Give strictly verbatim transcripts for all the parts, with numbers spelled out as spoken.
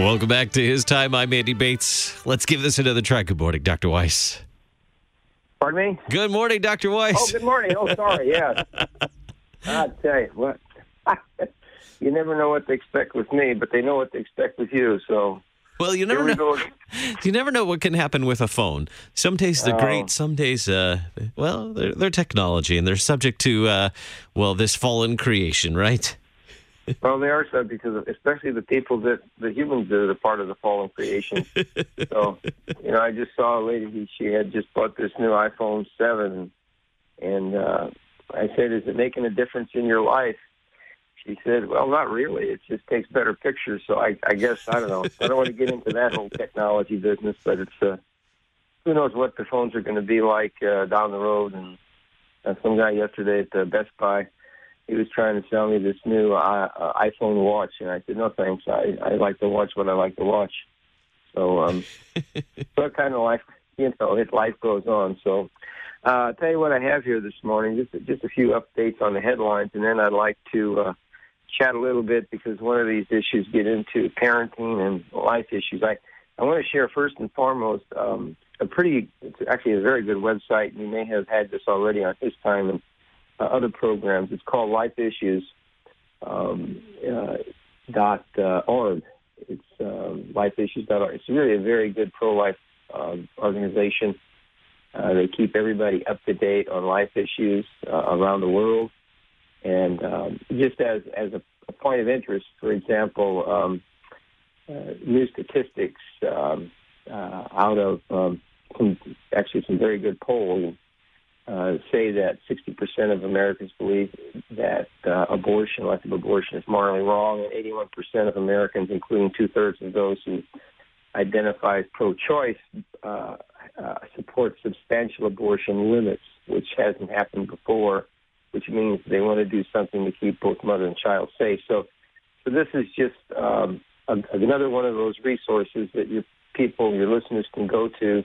Welcome back to His Time. I'm Andy Bates. Let's give this another try. Good morning, Doctor Weiss. Pardon me? Good morning, Doctor Weiss. Oh, good morning. Oh, sorry. Yeah. I tell you what, you never know what to expect with me, but they know what to expect with you. So, well, you never here we know. go. You never know what can happen with a phone. Some days they're Oh. great. Some days, uh, well, they're, they're technology, and they're subject to, uh, well, this fallen creation, right? Well, they are subject to, the, especially the people that the humans that are the part of the fallen creation. So, you know, I just saw a lady. who- She had just bought this new iPhone seven, and uh, I said, "Is it making a difference in your life?" She said, "Well, not really. It just takes better pictures." So I, I guess I don't know. I don't want to get into that whole technology business, but it's uh, who knows what the phones are going to be like uh, down the road. And uh, some guy yesterday at uh, Best Buy, he was trying to sell me this new uh, uh, iPhone watch, and I said, "No, thanks. I, I like to watch what I like to watch." So, um, what kind of life, you know, his life goes on. So, uh, I'll tell you what I have here this morning. Just just a few updates on the headlines, and then I'd like to uh, chat a little bit because one of these issues get into parenting and life issues. I I want to share first and foremost um, a pretty, it's actually a very good website. You may have had this already on His Time and Uh, other programs. It's called Life Issues um, uh, dot uh, org. It's um, life issues dot org. It's really a very good pro-life uh, organization. Uh, they keep everybody up to date on life issues uh, around the world. And um, just as as a, a point of interest, for example, um, uh, new statistics um, uh, out of um, some, actually some very good polling. Uh, say that sixty percent of Americans believe that uh, abortion, elective abortion, is morally wrong, and eighty-one percent of Americans, including two-thirds of those who identify as pro-choice, uh, uh, support substantial abortion limits, which hasn't happened before, which means they want to do something to keep both mother and child safe. So, so this is just um, a, another one of those resources that your people, your listeners can go to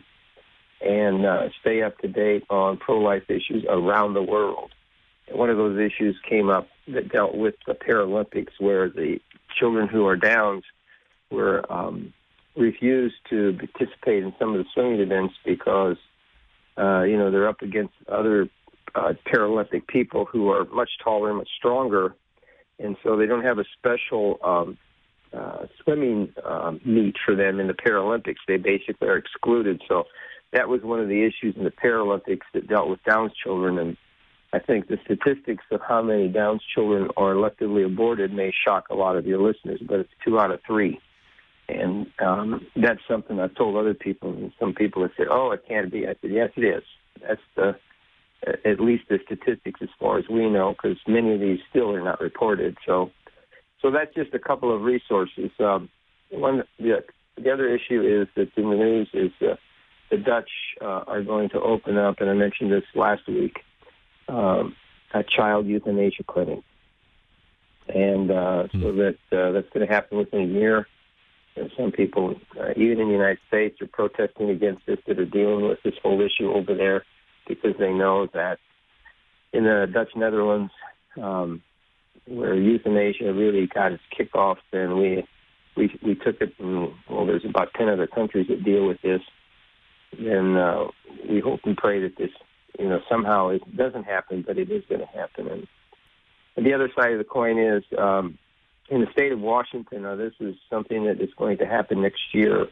and uh, stay up to date on pro-life issues around the world. And one of those issues came up that dealt with the Paralympics, where the children who are Downs were um, refused to participate in some of the swimming events because, uh, you know, they're up against other uh, Paralympic people who are much taller and much stronger, and so they don't have a special um, uh, swimming um, meet for them in the Paralympics. They basically are excluded. So that was one of the issues in the Paralympics that dealt with Down's children, and I think the statistics of how many Down's children are electively aborted may shock a lot of your listeners, but it's two out of three. And um, that's something I've told other people, and some people have said, "Oh, it can't be." I said, "Yes, it is. That's the at least the statistics as far as we know, because many of these still are not reported." So, so that's just a couple of resources. Um, one, the, the other issue is that in the news is uh, the Dutch uh, are going to open up, and I mentioned this last week, um, a child euthanasia clinic, and uh, mm. so that uh, that's going to happen within a year. And some people, uh, even in the United States, are protesting against this, that are dealing with this whole issue over there, because they know that in the Dutch Netherlands, um, where euthanasia really got its kickoff, and we we we took it, and, well, there's about ten other countries that deal with this. Then uh, we hope and pray that this, you know, somehow it doesn't happen, but it is going to happen. And, and the other side of the coin is, um, in the state of Washington, now this is something that is going to happen next year.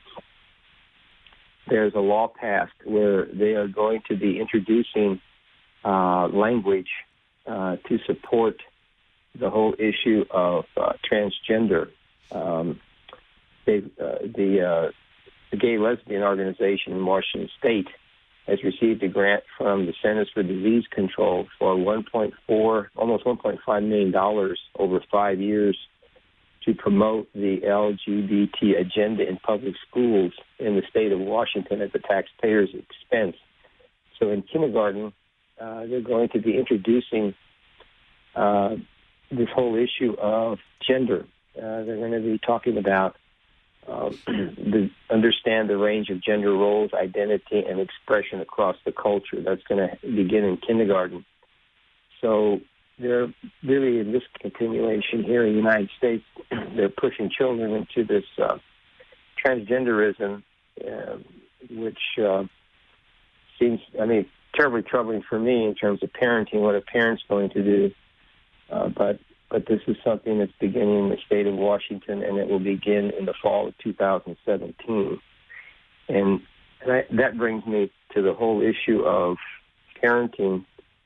There's a law passed where they are going to be introducing uh, language uh, to support the whole issue of uh, transgender. Um, they, uh, the uh, the Gay Lesbian Organization in Washington State has received a grant from the Centers for Disease Control for one point four, almost one point five million dollars over five years to promote the L G B T agenda in public schools in the state of Washington at the taxpayers' expense. So in kindergarten, uh, they're going to be introducing uh, this whole issue of gender. Uh, they're going to be talking about uh, the, understand the range of gender roles, identity, and expression across the culture. That's going to begin in kindergarten. So they're really, in this continuation here in the United States, they're pushing children into this uh, transgenderism, uh, which uh, seems, I mean, terribly troubling for me in terms of parenting, what a parent's going to do. Uh, but but this is something that's beginning in the state of Washington, and it will begin in the fall of two thousand seventeen. And, and I, that brings me to the whole issue of parenting.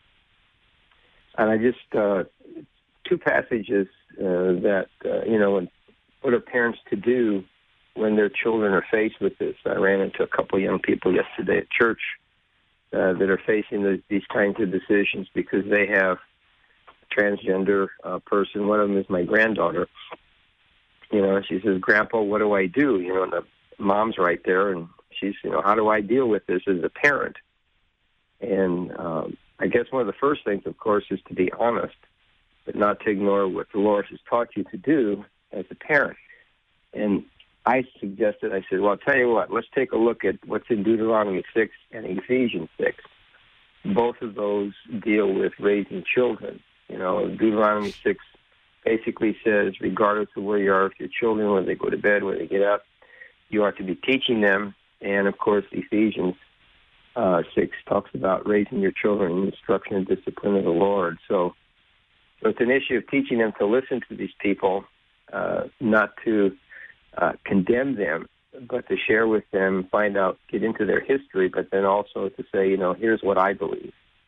And I just, uh, two passages uh, that, uh, you know, what are parents to do when their children are faced with this. I ran into a couple of young people yesterday at church uh, that are facing the, these kinds of decisions because they have a transgender uh, person. One of them is my granddaughter. You know, she says, "Grandpa, what do I do?" You know, and the mom's right there, and she's, you know, how do I deal with this as a parent? And um, I guess one of the first things, of course, is to be honest, but not to ignore what the Lord has taught you to do as a parent. And I suggested, I said, well, I'll tell you what, let's take a look at what's in Deuteronomy six and Ephesians six. Both of those deal with raising children. You know, Deuteronomy six basically says, regardless of where you are with your children, whether they go to bed, whether they get up, you are to be teaching them. And, of course, Ephesians uh, six talks about raising your children in the instruction and discipline of the Lord. So, so it's an issue of teaching them to listen to these people, uh, not to uh, condemn them, but to share with them, find out, get into their history, but then also to say, you know, here's what I believe.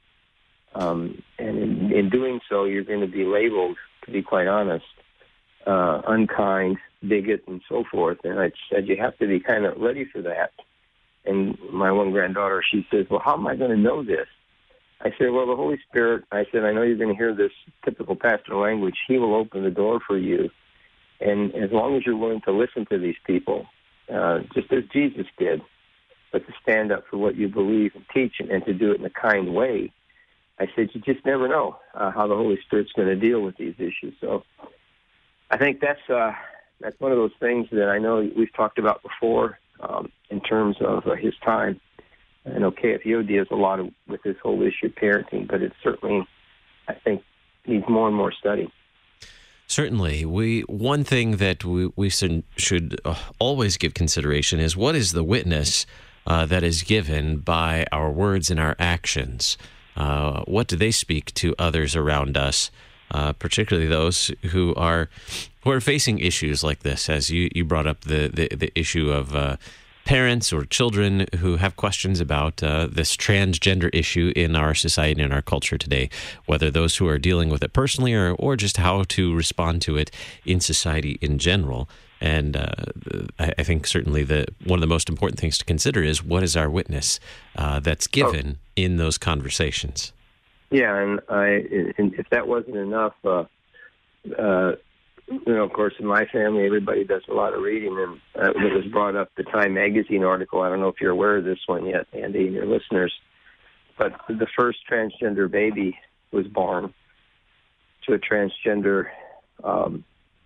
Um, and in, in doing so, you're going to be labeled, to be quite honest, uh, unkind, bigot, and so forth. And I said, you have to be kind of ready for that. And my one granddaughter, she says, well, how am I going to know this? I said, well, the Holy Spirit, I said, I know you're going to hear this typical pastoral language. He will open the door for you. And as long as you're willing to listen to these people, uh, just as Jesus did, but to stand up for what you believe and teach and, and to do it in a kind way, I said, you just never know uh, how the Holy Spirit's going to deal with these issues. So I think that's uh, that's one of those things that I know we've talked about before um, in terms of uh, his time. I know K F U O deals a lot of, with this whole issue of parenting, but it certainly, I think, needs more and more study. Certainly. We one thing that we, we should always give consideration is what is the witness uh, that is given by our words and our actions. Uh, what do they speak to others around us, uh, particularly those who are who are facing issues like this? As you, you brought up the, the, the issue of uh, parents or children who have questions about uh, this transgender issue in our society and our culture today, whether those who are dealing with it personally or, or just how to respond to it in society in general. And uh, I, I think certainly the one of the most important things to consider is what is our witness uh, that's given oh. in those conversations. Yeah, and I, and if that wasn't enough, uh, uh, you know, of course, in my family, everybody does a lot of reading, and uh, it was brought up the Time Magazine article. I don't know if you're aware of this one yet, Andy, and your listeners, but the first transgender baby was born to a transgender um,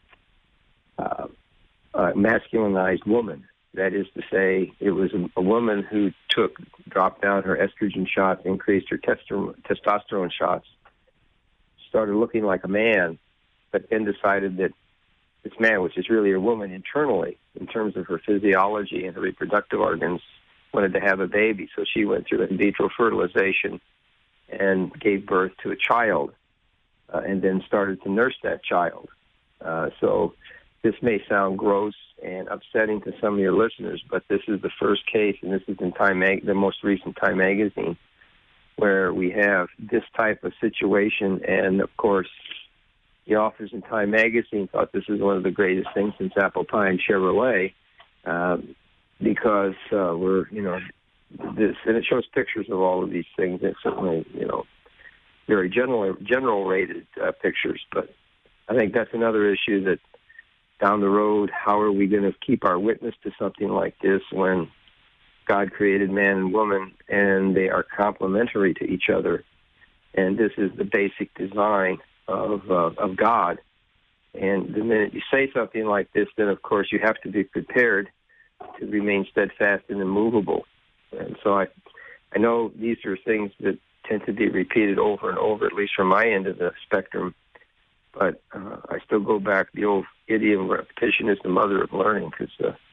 uh, uh, masculinized woman. That is to say, it was a, a woman who took, dropped down her estrogen shots, increased her testo- testosterone shots, started looking like a man, but then decided that this man, which is really a woman internally in terms of her physiology and her reproductive organs, wanted to have a baby. So she went through in vitro fertilization and gave birth to a child uh, and then started to nurse that child. Uh, so this may sound gross and upsetting to some of your listeners, but this is the first case, and this is in Time Mag- the most recent Time Magazine, where we have this type of situation. And, of course, the authors in Time Magazine thought this was one of the greatest things since apple pie and Chevrolet, um, because uh, we're, you know, this, and it shows pictures of all of these things. It's certainly, you know, very general, general rated uh, pictures, but I think that's another issue that down the road, how are we going to keep our witness to something like this when God created man and woman and they are complementary to each other? And this is the basic design of uh, of God. And the minute you say something like this, then of course you have to be prepared to remain steadfast and immovable. And so I, I know these are things that tend to be repeated over and over, at least from my end of the spectrum. But uh, I still go back, the old idiom, repetition is the mother of learning, because uh,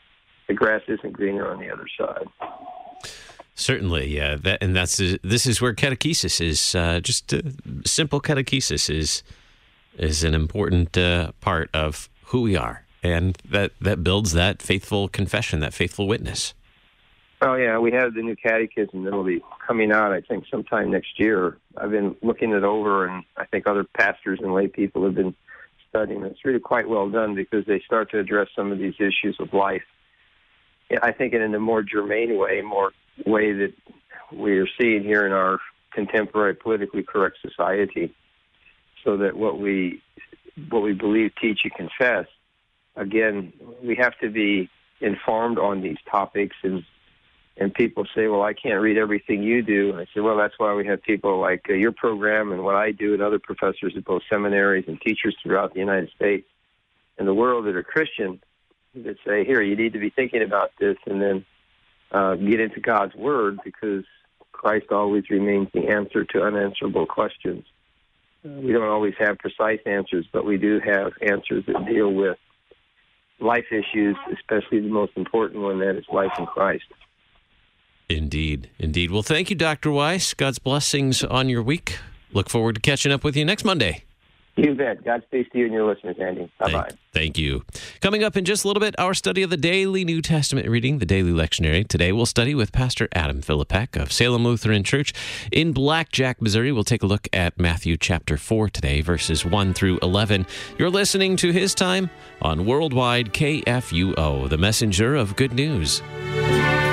the grass isn't greener on the other side. Certainly, yeah. That, and that's this is where catechesis is. Uh, just uh, simple catechesis is is an important uh, part of who we are, and that, that builds that faithful confession, that faithful witness. Oh yeah, we have the new catechism that'll be coming out, I think, sometime next year. I've been looking it over, and I think other pastors and lay people have been studying. It's really quite well done because they start to address some of these issues of life. I think in a more germane way, more way that we are seeing here in our contemporary politically correct society, so that what we what we believe, teach, and confess, again, we have to be informed on these topics. And and people say, well, I can't read everything you do. And I say, well, that's why we have people like uh, your program and what I do and other professors at both seminaries and teachers throughout the United States and the world that are Christian that say, here, you need to be thinking about this, and then uh, get into God's Word, because Christ always remains the answer to unanswerable questions. Uh, we don't always have precise answers, but we do have answers that deal with life issues, especially the most important one, that is life in Christ. Indeed, indeed. Well, thank you, Doctor Weiss. God's blessings on your week. Look forward to catching up with you next Monday. You bet. Godspeed to you and your listeners, Andy. Bye-bye. Thank, thank you. Coming up in just a little bit, our study of the daily New Testament reading, the Daily Lectionary. Today we'll study with Pastor Adam Philippek of Salem Lutheran Church in Blackjack, Missouri. We'll take a look at Matthew chapter four today, verses one through eleven. You're listening to His Time on Worldwide K F U O, the messenger of good news.